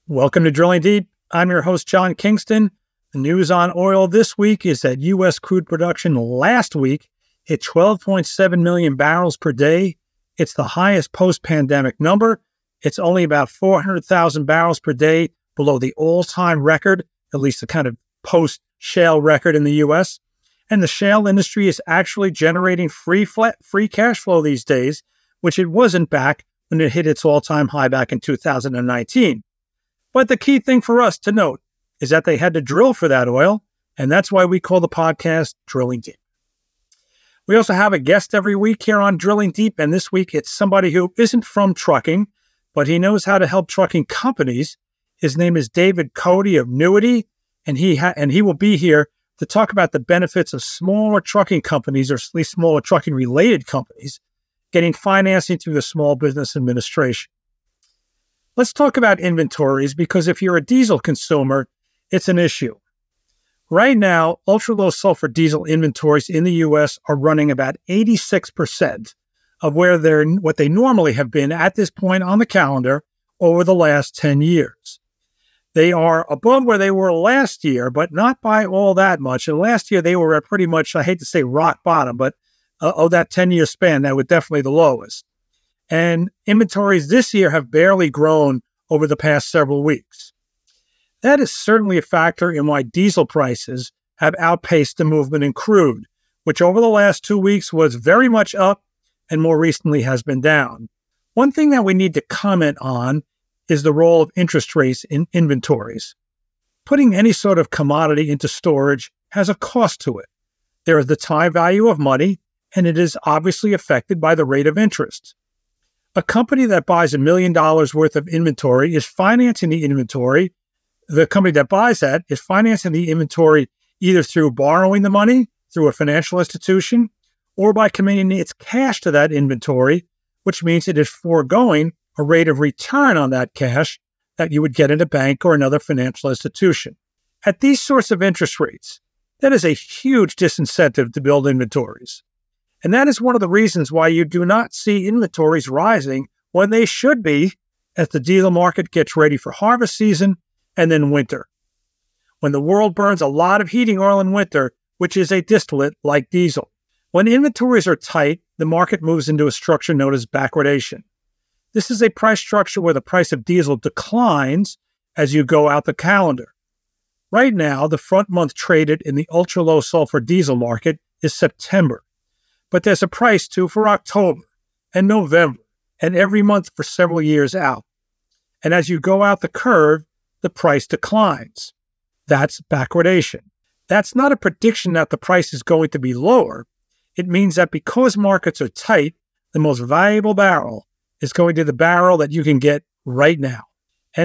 Welcome to Drilling Deep. I'm your host, John Kingston. The news on oil this week is that U.S. crude production last week hit 12.7 million barrels per day. It's the highest post-pandemic number. It's only about 400,000 barrels per day below the all-time record, at least the kind of post-shale record in the U.S. And the shale industry is actually generating free cash flow these days, which it wasn't back when it hit its all-time high back in 2019. But the key thing for us to note is that they had to drill for that oil, and that's why we call the podcast Drilling Deep. We also have a guest every week here on Drilling Deep, and this week it's somebody who isn't from trucking, but he knows how to help trucking companies. His name is David Cody of Newity, and he will be here to talk about the benefits of smaller trucking companies, or at least smaller trucking-related companies, getting financing through the Small Business Administration. Let's talk about inventories, because if you're a diesel consumer, it's an issue. Right now, ultra-low sulfur diesel inventories in the U.S. are running about 86% of what they normally have been at this point on the calendar over the last 10 years. They are above where they were last year, but not by all that much. And last year, they were at pretty much, I hate to say rock bottom, but of that 10-year span, that was definitely the lowest. And inventories this year have barely grown over the past several weeks. That is certainly a factor in why diesel prices have outpaced the movement in crude, which over the last 2 weeks was very much up and more recently has been down. One thing that we need to comment on is the role of interest rates in inventories. Putting any sort of commodity into storage has a cost to it. There is the time value of money, and it is obviously affected by the rate of interest. A company that buys $1 million worth of inventory is financing the inventory. The company that buys that is financing the inventory either through borrowing the money through a financial institution or by committing its cash to that inventory, which means it is foregoing a rate of return on that cash that you would get in a bank or another financial institution. At these sorts of interest rates, that is a huge disincentive to build inventories. And that is one of the reasons why you do not see inventories rising when they should be as the diesel market gets ready for harvest season and then winter. When the world burns a lot of heating oil in winter, which is a distillate like diesel. When inventories are tight, the market moves into a structure known as backwardation. This is a price structure where the price of diesel declines as you go out the calendar. Right now, the front month traded in the ultra-low sulfur diesel market is September. But there's a price too for October and November and every month for several years out. And as you go out the curve, the price declines. That's backwardation. That's not a prediction that the price is going to be lower. It means that because markets are tight, the most valuable barrel is going to the barrel that you can get right now. And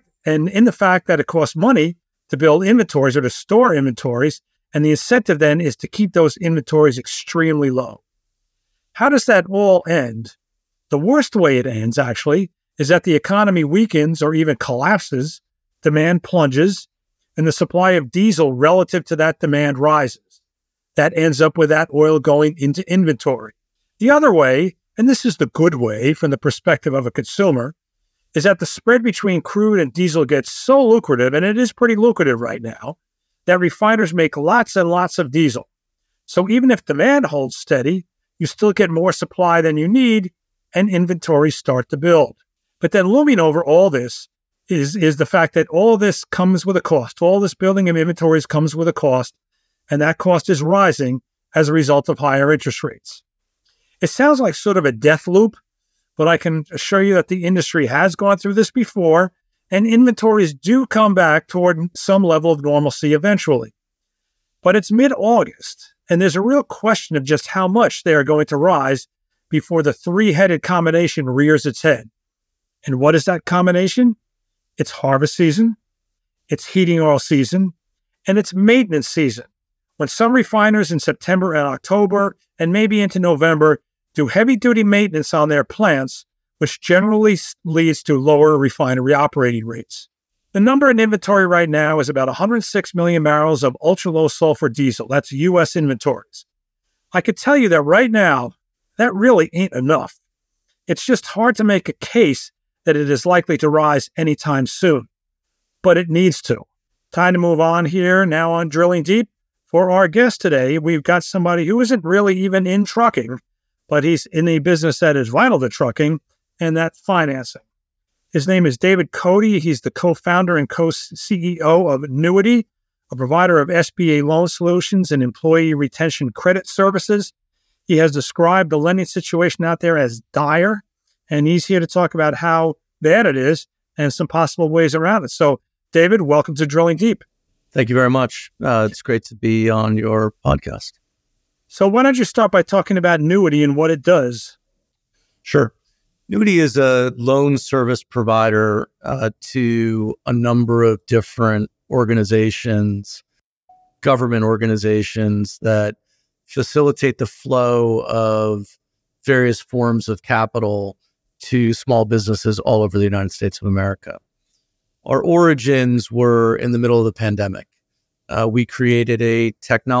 in the fact that it costs money to build inventories or to store inventories, and the incentive then is to keep those inventories extremely low. How does that all end? The worst way it ends, actually, is that the economy weakens or even collapses, demand plunges, and the supply of diesel relative to that demand rises. That ends up with that oil going into inventory. The other way, and this is the good way from the perspective of a consumer, is that the spread between crude and diesel gets so lucrative, and it is pretty lucrative right now, that refiners make lots and lots of diesel. So even if demand holds steady, you still get more supply than you need, and inventories start to build. But then looming over all this is the fact that all this comes with a cost. All this building of inventories comes with a cost, and that cost is rising as a result of higher interest rates. It sounds like sort of a death loop, but I can assure you that the industry has gone through this before, and inventories do come back toward some level of normalcy eventually. But it's mid-August, and there's a real question of just how much they are going to rise before the three-headed combination rears its head. And what is that combination? It's harvest season, it's heating oil season, and it's maintenance season, when some refiners in September and October, and maybe into November, do heavy-duty maintenance on their plants, which generally leads to lower refinery operating rates. The number in inventory right now is about 106 million barrels of ultra-low sulfur diesel. That's U.S. inventories. I could tell you that right now, that really ain't enough. It's just hard to make a case that it is likely to rise anytime soon. but it needs to. Time to move on here. Now on Drilling Deep. For our guest today, we've got somebody who isn't really even in trucking, but he's in a business that is vital to trucking, and that's financing. His name is David Cote. He's the co-founder and co-CEO of Newity, a provider of SBA loan solutions and employee retention credit services. He has described the lending situation out there as dire, and he's here to talk about how bad it is and some possible ways around it. So, David, welcome to Drilling Deep. Thank you very much. It's great to be on your podcast. So why don't you start by talking about Newity and what it does? Sure. Newity is a loan service provider to a number of different organizations, government organizations that facilitate the flow of various forms of capital to small businesses all over the United States of America. Our origins were in the middle of the pandemic. We created a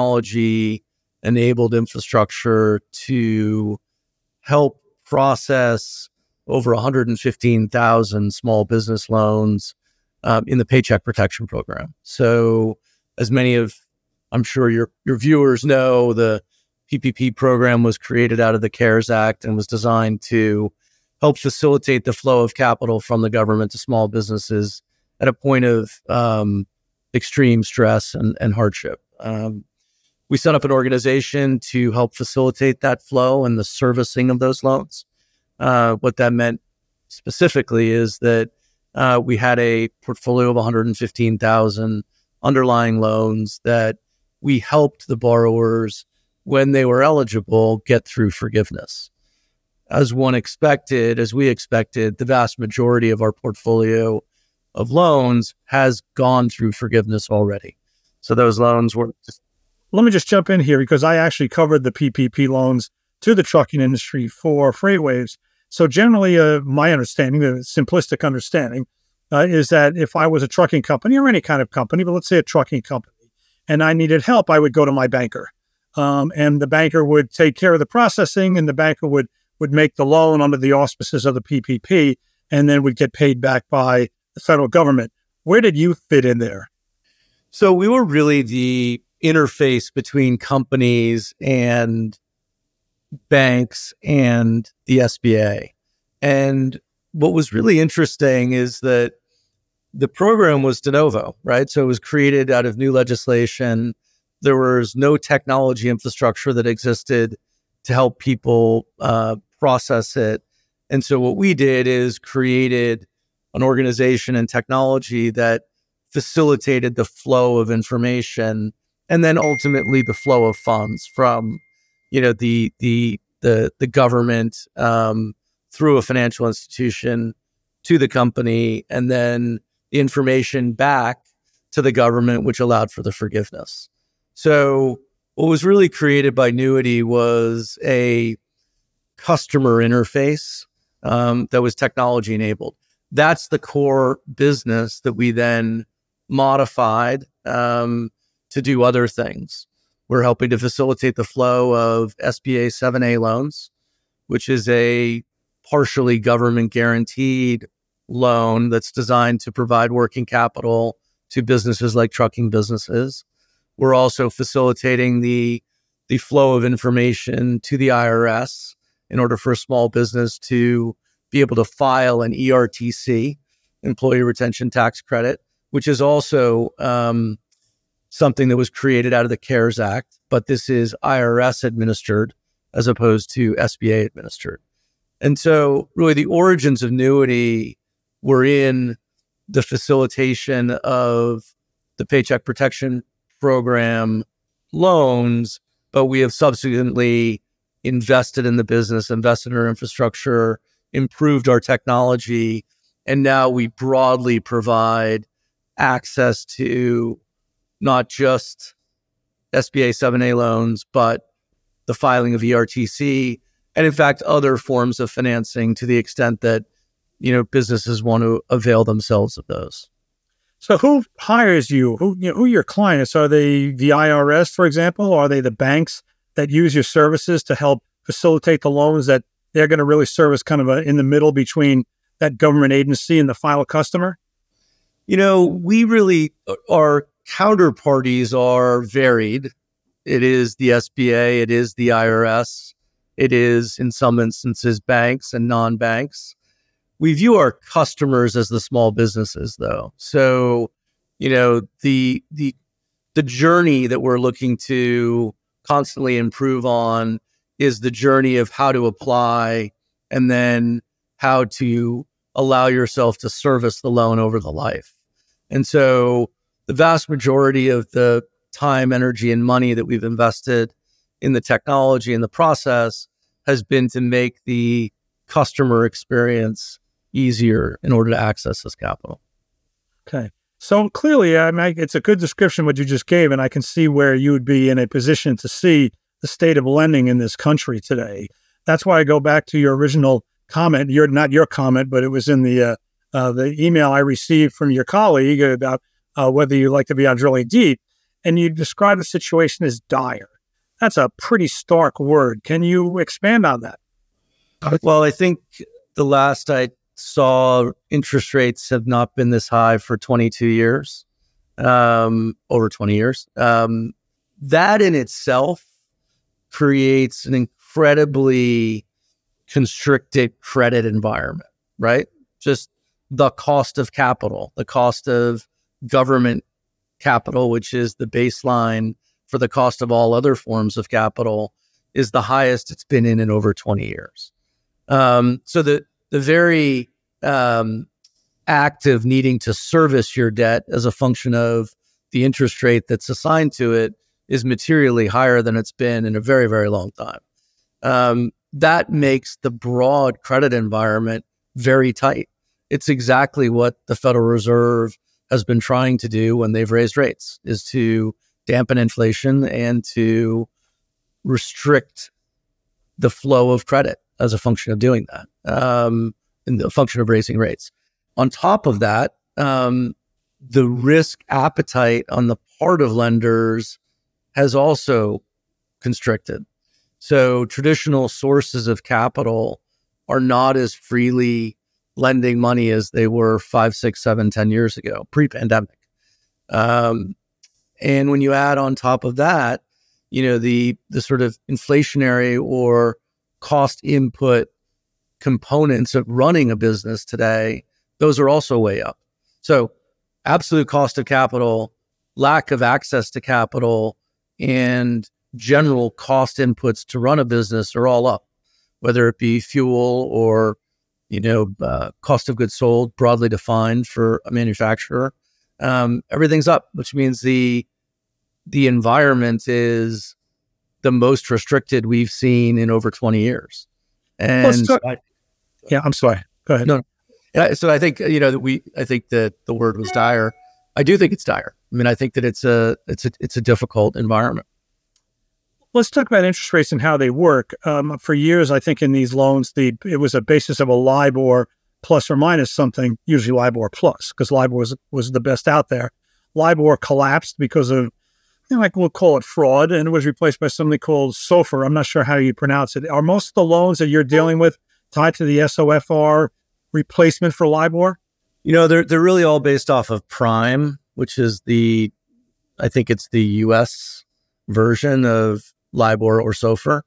technology-enabled infrastructure to help process over 115,000 small business loans in the Paycheck Protection Program. So as many of, I'm sure your viewers know, the PPP program was created out of the CARES Act and was designed to help facilitate the flow of capital from the government to small businesses at a point of extreme stress and hardship. We set up an organization to help facilitate that flow and the servicing of those loans. What that meant specifically is that we had a portfolio of 115,000 underlying loans that we helped the borrowers, when they were eligible, get through forgiveness. As we expected, the vast majority of our portfolio of loans has gone through forgiveness already. So those loans were... Let me just jump in here because I actually covered the PPP loans to the trucking industry for FreightWaves. So generally, my understanding, the simplistic understanding, is that if I was a trucking company or any kind of company, but let's say a trucking company, and I needed help, I would go to my banker. And the banker would take care of the processing, and the banker would make the loan under the auspices of the PPP, and then would get paid back by the federal government. Where did you fit in there? So we were really the interface between companies and banks and the SBA. And what was really interesting is that the program was de novo, right? So it was created out of new legislation. There was no technology infrastructure that existed to help people process it. And so what we did is created an organization and technology that facilitated the flow of information and then ultimately the flow of funds from, the government through a financial institution to the company, and then the information back to the government, which allowed for the forgiveness. So what was really created by Newity was a customer interface that was technology enabled. That's the core business that we then modified to do other things. We're helping to facilitate the flow of SBA 7A loans, which is a partially government guaranteed loan that's designed to provide working capital to businesses like trucking businesses. We're also facilitating the flow of information to the IRS in order for a small business to be able to file an ERTC, Employee Retention Tax Credit, which is also something that was created out of the CARES Act, but this is IRS administered as opposed to SBA administered. And so really the origins of Newity were in the facilitation of the Paycheck Protection Program loans, but we have subsequently invested in the business, invested in our infrastructure, improved our technology, and now we broadly provide access to not just SBA 7A loans, but the filing of ERTC, and in fact, other forms of financing to the extent that, businesses want to avail themselves of those. So who hires you? Who are your clients? Are they the IRS, for example? Or are they the banks that use your services to help facilitate the loans that they're going to really serve as kind of in the middle between that government agency and the final customer? We really, our counterparties are varied. It is the SBA, it is the IRS, it is in some instances banks and non-banks. We view our customers as the small businesses, though. So, the journey that we're looking to constantly improve on is the journey of how to apply and then how to allow yourself to service the loan over the life. And so the vast majority of the time, energy, and money that we've invested in the technology and the process has been to make the customer experience easier in order to access this capital. Okay. So clearly, it's a good description what you just gave, and I can see where you would be in a position to see the state of lending in this country today. That's why I go back to your original comment. Not your comment, but it was in the email I received from your colleague about whether you like to be on Drilling Deep, and you described the situation as dire. That's a pretty stark word. Can you expand on that? Well, I think the last I saw, interest rates have not been this high for 22 years, over 20 years. That in itself creates an incredibly constricted credit environment, right? Just the cost of capital, the cost of government capital, which is the baseline for the cost of all other forms of capital, is the highest it's been in over 20 years. So the very act of needing to service your debt as a function of the interest rate that's assigned to it is materially higher than it's been in a very, very long time. That makes the broad credit environment very tight. It's exactly what the Federal Reserve has been trying to do when they've raised rates, is to dampen inflation and to restrict the flow of credit as a function of doing that, and the function of raising rates. On top of that, the risk appetite on the part of lenders has also constricted. So traditional sources of capital are not as freely lending money as they were 5, 6, 7, 10 years ago, pre-pandemic. And when you add on top of that, the sort of inflationary or cost input components of running a business today, those are also way up. So absolute cost of capital, lack of access to capital, and general cost inputs to run a business are all up, whether it be fuel or, cost of goods sold, broadly defined for a manufacturer. Everything's up, which means the environment is the most restricted we've seen in over 20 years. And I'm sorry. Go ahead. No. So I think, I think that the word was dire. I do think it's dire. I mean, I think that it's a difficult environment. Let's talk about interest rates and how they work. For years, I think in these loans, it was a basis of a LIBOR plus or minus something, usually LIBOR plus, because LIBOR was the best out there. LIBOR collapsed because of, we'll call it fraud, and it was replaced by something called SOFR. I'm not sure how you pronounce it. Are most of the loans that you're dealing with tied to the SOFR replacement for LIBOR? They're really all based off of Prime, which is I think it's the US version of LIBOR or SOFR.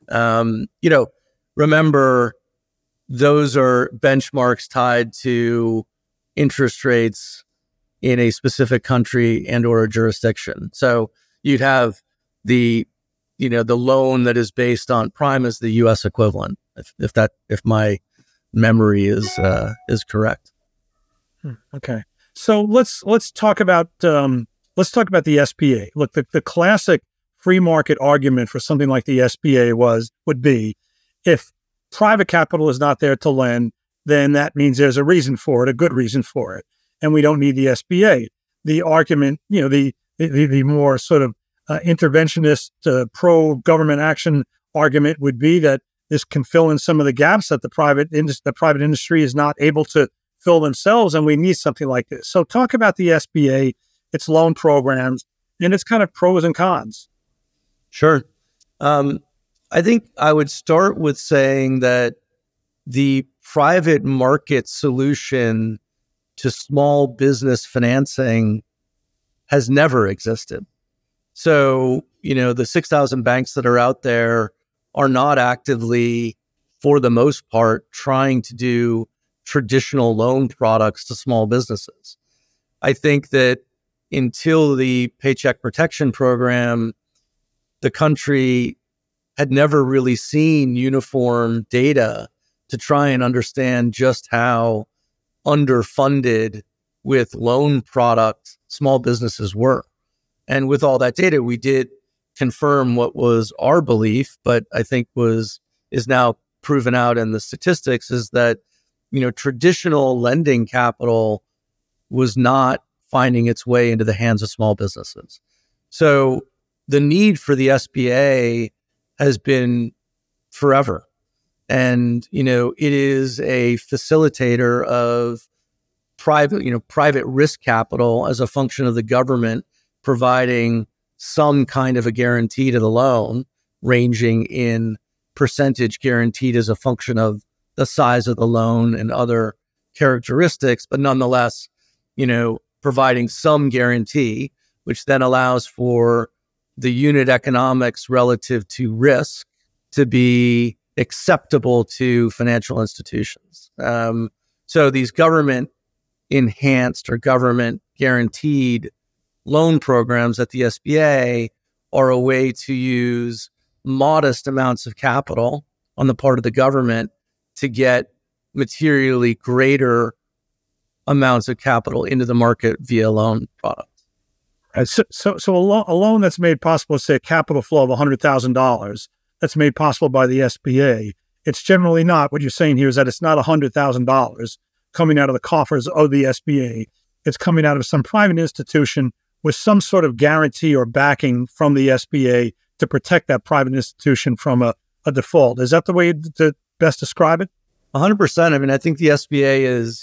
Remember, those are benchmarks tied to interest rates in a specific country and or a jurisdiction. So you'd have the loan that is based on Prime as the US equivalent, if my memory is correct. Okay. So let's talk about the SBA. Look, the classic free market argument for something like the SBA would be, if private capital is not there to lend, then that means there's a reason for it, a good reason for it, and we don't need the SBA. The argument, the more sort of interventionist, pro-government action argument would be that this can fill in some of the gaps that the private industry is not able to fill themselves, and we need something like this. So talk about the SBA, its loan programs, and its kind of pros and cons. Sure. I think I would start with saying that the private market solution to small business financing has never existed. So, the 6,000 banks that are out there are not actively, for the most part, trying to do traditional loan products to small businesses. I think that until the Paycheck Protection Program, the country had never really seen uniform data to try and understand just how underfunded with loan products small businesses were. And with all that data, we did confirm what was our belief, but I think is now proven out in the statistics, is that, traditional lending capital was not finding its way into the hands of small businesses. So the need for the SBA has been forever. And, it is a facilitator of private risk capital as a function of the government providing some kind of a guarantee to the loan, ranging in percentage guaranteed as a function of the size of the loan and other characteristics, but nonetheless, providing some guarantee, which then allows for the unit economics relative to risk to be acceptable to financial institutions. So these government enhanced or government guaranteed loan programs at the SBA are a way to use modest amounts of capital on the part of the government to get materially greater amounts of capital into the market via loan products. So a loan that's made possible, say a capital flow of $100,000, that's made possible by the SBA. It's generally not, what you're saying here is that it's not $100,000 coming out of the coffers of the SBA. It's coming out of some private institution with some sort of guarantee or backing from the SBA to protect that private institution from a default. Is that the way to best describe it? 100%. I mean, I think the SBA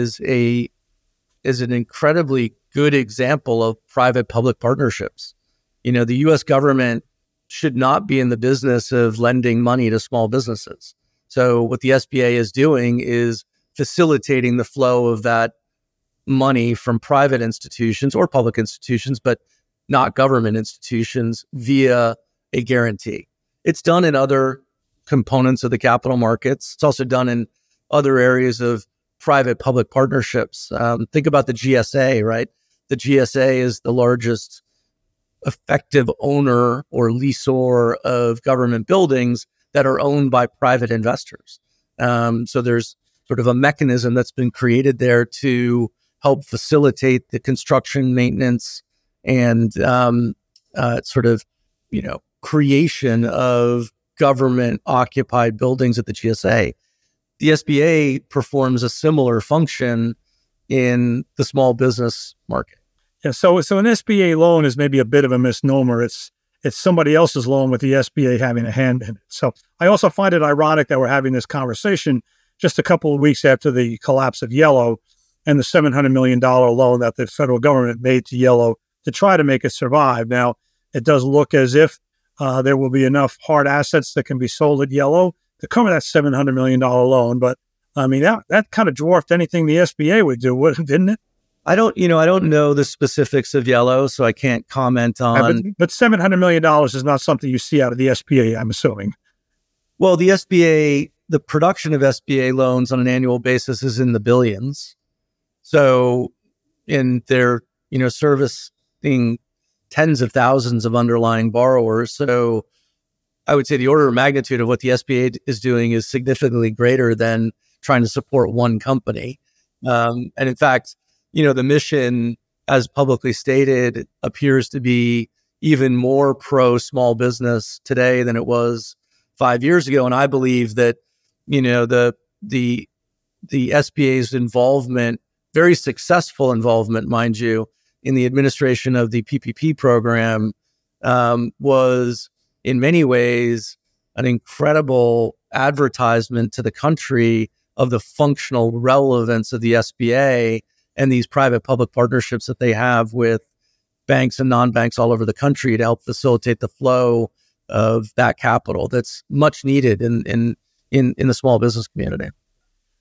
is an incredibly good example of private-public partnerships. The U.S. government should not be in the business of lending money to small businesses. So what the SBA is doing is facilitating the flow of that money from private institutions or public institutions, but not government institutions, via a guarantee. It's done in other components of the capital markets. It's also done in other areas of private-public partnerships. Think about the GSA, right? The GSA is the largest effective owner or leaseor of government buildings that are owned by private investors. So there's sort of a mechanism that's been created there to help facilitate the construction, maintenance, and creation of government-occupied buildings at the GSA. The SBA performs a similar function in the small business market. Yeah, so an SBA loan is maybe a bit of a misnomer. It's somebody else's loan with the SBA having a hand in it. So I also find it ironic that we're having this conversation just a couple of weeks after the collapse of Yellow and the $700 million loan that the federal government made to Yellow to try to make it survive. Now, it does look as if there will be enough hard assets that can be sold at Yellow to cover that $700 million loan. But I mean, that kind of dwarfed anything the SBA would do, didn't it? I don't know the specifics of Yellow, so I can't comment on. But $700 million is not something you see out of the SBA, I'm assuming. Well, the SBA, the production of SBA loans on an annual basis is in the billions. So, in their servicing tens of thousands of underlying borrowers. So, I would say the order of magnitude of what the SBA is doing is significantly greater than trying to support one company. And in fact, the mission, as publicly stated, appears to be even more pro small business today than it was 5 years ago. And I believe that, the SBA's involvement, very successful involvement, mind you, in the administration of the PPP program, was in many ways an incredible advertisement to the country of the functional relevance of the SBA and these private-public partnerships that they have with banks and non-banks all over the country to help facilitate the flow of that capital that's much needed in the small business community.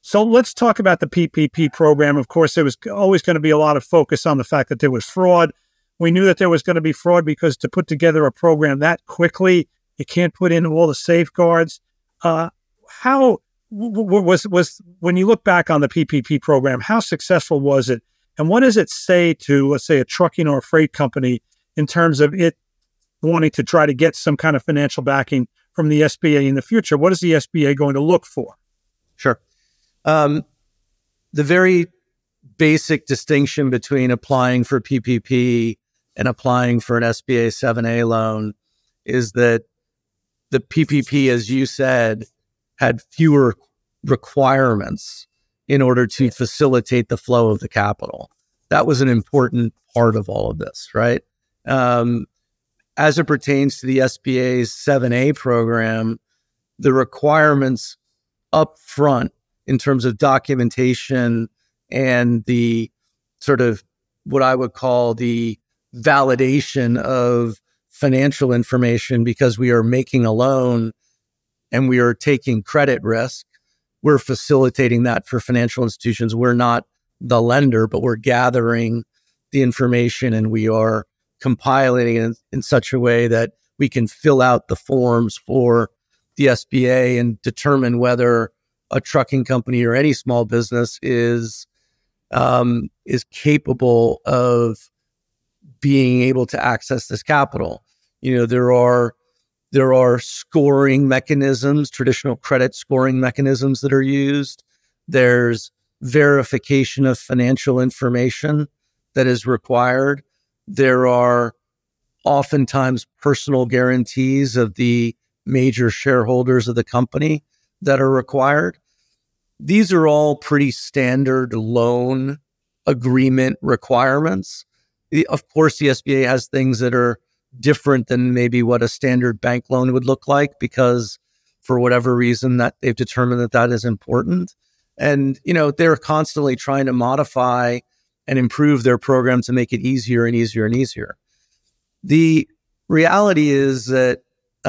So let's talk about the PPP program. Of course, there was always going to be a lot of focus on the fact that there was fraud. We knew that there was going to be fraud because to put together a program that quickly, you can't put in all the safeguards. How was when you look back on the PPP program, how successful was it? And what does it say to, let's say, a trucking or a freight company in terms of it wanting to try to get some kind of financial backing from the SBA in the future? What is the SBA going to look for? Sure. The very basic distinction between applying for PPP and applying for an SBA 7A loan is that the PPP, as you said, had fewer requirements in order to facilitate the flow of the capital. That was an important part of all of this, right? As it pertains to the SBA's 7A program, the requirements up front in terms of documentation and the sort of what I would call the validation of financial information, because we are making a loan and we are taking credit risk. We're facilitating that for financial institutions. We're not the lender, but we're gathering the information and we are compiling it in such a way that we can fill out the forms for the SBA and determine whether a trucking company or any small business is capable of being able to access this capital. You know, there are scoring mechanisms, traditional credit scoring mechanisms that are used. There's verification of financial information that is required. There are oftentimes personal guarantees of the major shareholders of the company that are required. These are all pretty standard loan agreement requirements. Of course, the SBA has things that are different than maybe what a standard bank loan would look like, because for whatever reason that they've determined that that is important. And, you know, they're constantly trying to modify and improve their program to make it easier and easier and easier. The reality is that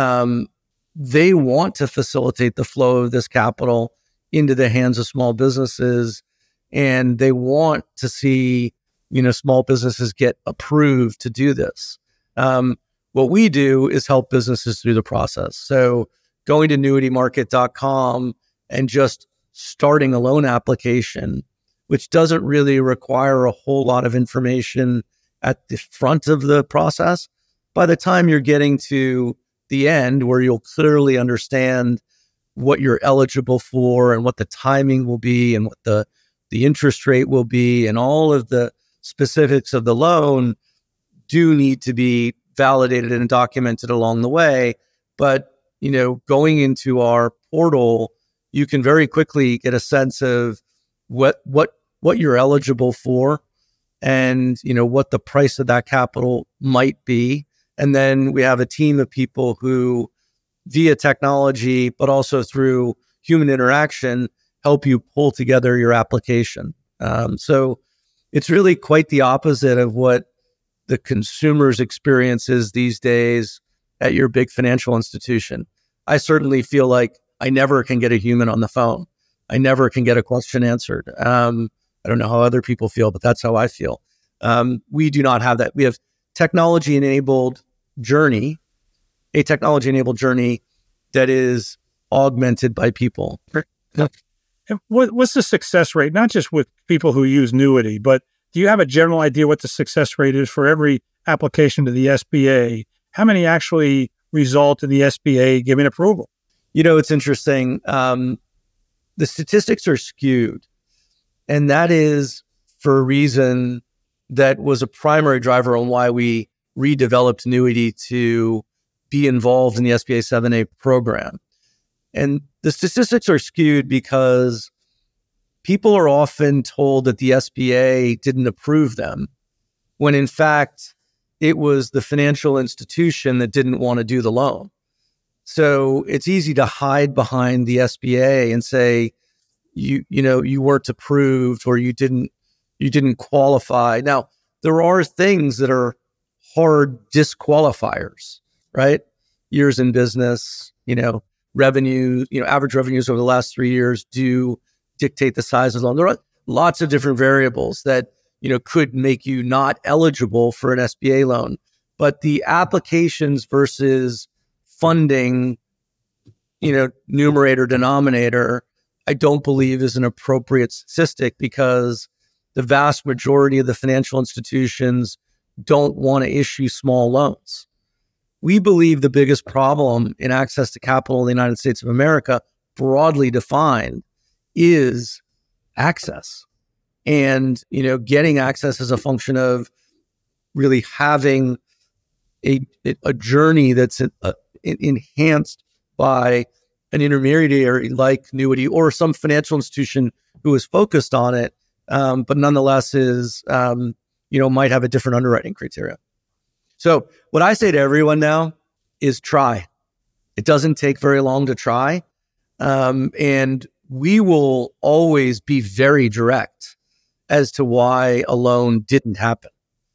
they want to facilitate the flow of this capital into the hands of small businesses, and they want to see, you know, small businesses get approved to do this. What we do is help businesses through the process. So going to NuityMarket.com and just starting a loan application, which doesn't really require a whole lot of information at the front of the process. By the time you're getting to the end, where you'll clearly understand what you're eligible for and what the timing will be and what the interest rate will be and all of the specifics of the loan do need to be validated and documented along the way. But, you know, going into our portal, you can very quickly get a sense of what you're eligible for and, you know, what the price of that capital might be. And then we have a team of people who, via technology, but also through human interaction, help you pull together your application. So it's really quite the opposite of what the consumer's experience is these days at your big financial institution. I certainly feel like I never can get a human on the phone. I never can get a question answered. I don't know how other people feel, but that's how I feel. We do not have that. We have a technology-enabled journey that is augmented by people. What's the success rate, not just with people who use Newity, but do you have a general idea what the success rate is for every application to the SBA? How many actually result in the SBA giving approval? You know, it's interesting. The statistics are skewed, and that is for a reason that was a primary driver on why we redeveloped Newity to be involved in the SBA 7A program. And the statistics are skewed because people are often told that the SBA didn't approve them, when in fact, it was the financial institution that didn't want to do the loan. So it's easy to hide behind the SBA and say, you weren't approved or you didn't qualify. Now, there are things that are hard disqualifiers, right? Years in business, revenue, average revenues over the last 3 years do dictate the size of the loan. There are lots of different variables that, could make you not eligible for an SBA loan. But the applications versus funding, numerator, denominator, I don't believe is an appropriate statistic, because the vast majority of the financial institutions don't want to issue small loans. We believe the biggest problem in access to capital in the United States of America, broadly defined, is access. And, getting access is a function of really having a journey that's enhanced by an intermediary like Newity or some financial institution who is focused on it, but nonetheless is, might have a different underwriting criteria. So what I say to everyone now is try. It doesn't take very long to try. And we will always be very direct as to why a loan didn't happen.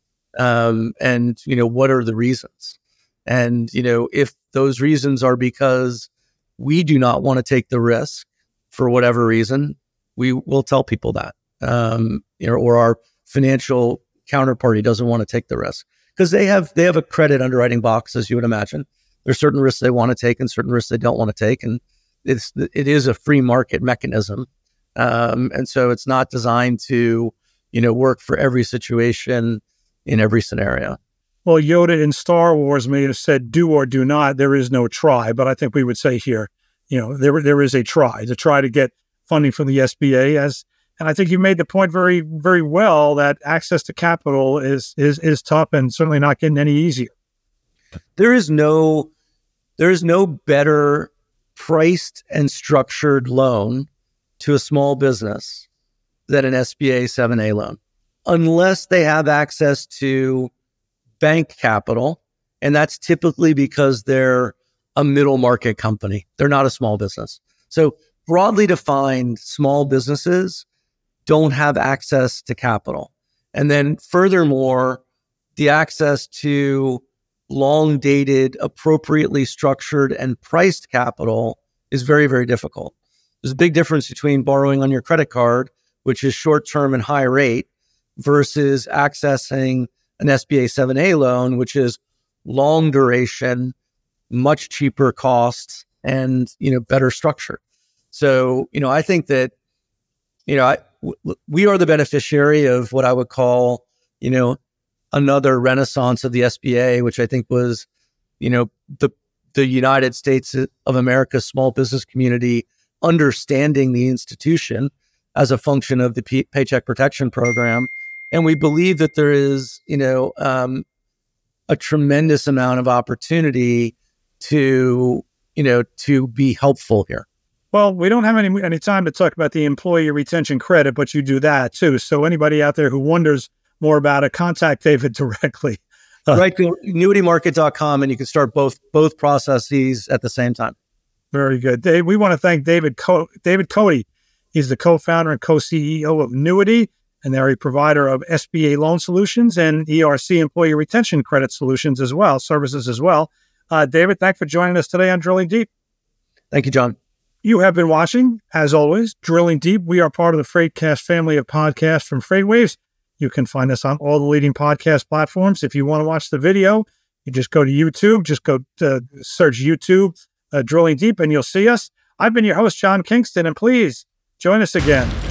And, what are the reasons? And, if those reasons are because we do not want to take the risk for whatever reason, we will tell people that, or our financial counterparty doesn't want to take the risk, because they have a credit underwriting box, as you would imagine. There's certain risks they want to take and certain risks they don't want to take. And it is a free market mechanism. And so it's not designed to, work for every situation in every scenario. Well, Yoda in Star Wars may have said, do or do not. There is no try. But I think we would say here, there is a try to get funding from the SBA. And I think you made the point very, very well that access to capital is tough and certainly not getting any easier. There is no better priced and structured loan to a small business than an SBA 7A loan, unless they have access to bank capital. And that's typically because they're a middle market company. They're not a small business. So broadly defined, small businesses don't have access to capital. And then furthermore, the access to long dated, appropriately structured and priced capital is very, very difficult. There's a big difference between borrowing on your credit card, which is short-term and high rate, versus accessing an SBA 7A loan, which is long duration, much cheaper costs, and, better structure. So, I think that, we are the beneficiary of what I would call, another renaissance of the SBA, which I think was, the United States of America's small business community understanding the institution as a function of the Paycheck Protection Program. And we believe that there is, a tremendous amount of opportunity to be helpful here. Well, we don't have any time to talk about the employee retention credit, but you do that too. So anybody out there who wonders more about it, contact David directly. Right, newitymarket.com, and you can start both processes at the same time. Very good. Dave, we want to thank David Cote. He's the co-founder and co-CEO of Newity, and they're a provider of SBA loan solutions and ERC employee retention credit solutions as well, services as well. David, thanks for joining us today on Drilling Deep. Thank you, John. You have been watching, as always, Drilling Deep. We are part of the FreightCast family of podcasts from FreightWaves. You can find us on all the leading podcast platforms. If you want to watch the video, you just go to YouTube. Just go to search YouTube, Drilling Deep, and you'll see us. I've been your host, John Kingston, and please join us again.